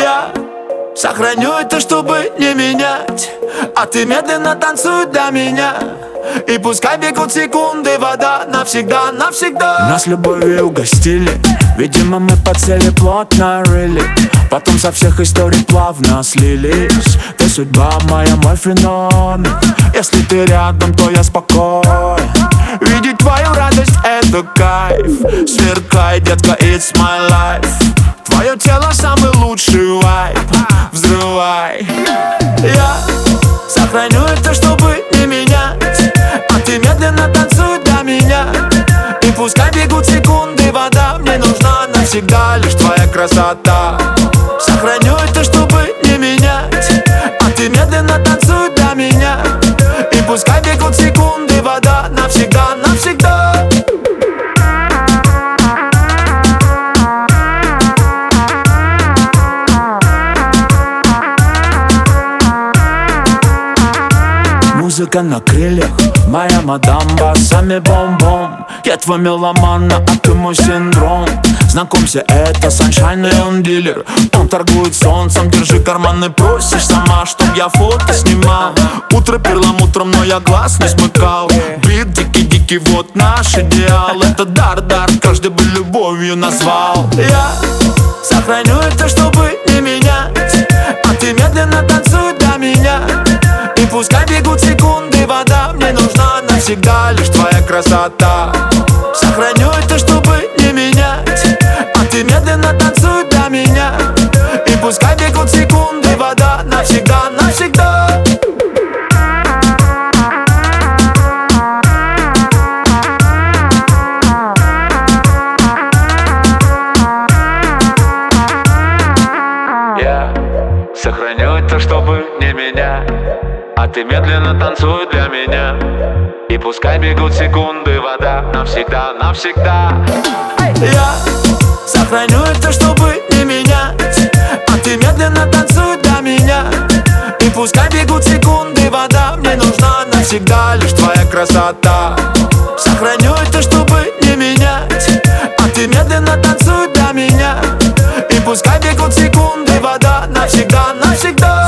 Я сохраню это, чтобы не менять, а ты медленно танцуй для меня. И пускай бегут секунды, вода навсегда, навсегда. Нас любовью угостили, видимо мы по цели плотно рыли. Потом со всех историй плавно слились. Ты судьба моя, мой феномен. Если ты рядом, то я спокоен. Видеть твою радость — это кайф. Сверкай, детка, it's my life. Твое тело — самый лучший вайб. Взрывай. Я сохраню это, чтобы не менять, а ты медленно танцуй для меня. И пускай бегут секунды, вода мне нужна навсегда, лишь твоя красота. Сохраню это, чтобы не менять, а ты медленно танцуй для меня. И пускай бегут секунды, вода навсегда, навсегда. Музыка на крыльях, моя мадам, басами бом-бом. Я твой меломан, а ты мой синдром. Знакомься, это Саншайн, и он дилер. Он торгует солнцем, держи карманы, просишь сама, чтоб я фото снимал. Утро перламутром, но я глаз не смыкал. Бит дикий-дикий, вот наш идеал. Это дар, каждый бы любовью назвал. Я сохраню это, чтобы не менять, а ты медленно танцуй для меня. И пускай бегут секунды, вода мне нужна навсегда, лишь твоя красота. Сохраню это, чтобы не менять, а ты медленно танцуй для меня. И пускай бегут секунды, вода навсегда, навсегда. Я сохраню это, чтобы не менять, а ты медленно танцуй для меня. И пускай бегут секунды, вода навсегда, навсегда. Я сохраню это, чтобы не менять, а ты медленно танцуй для меня. И пускай бегут секунды, вода мне нужна навсегда, лишь твоя красота. Сохраню это, чтобы не менять, а ты медленно танцуй для меня. И пускай бегут секунды, вода навсегда, навсегда.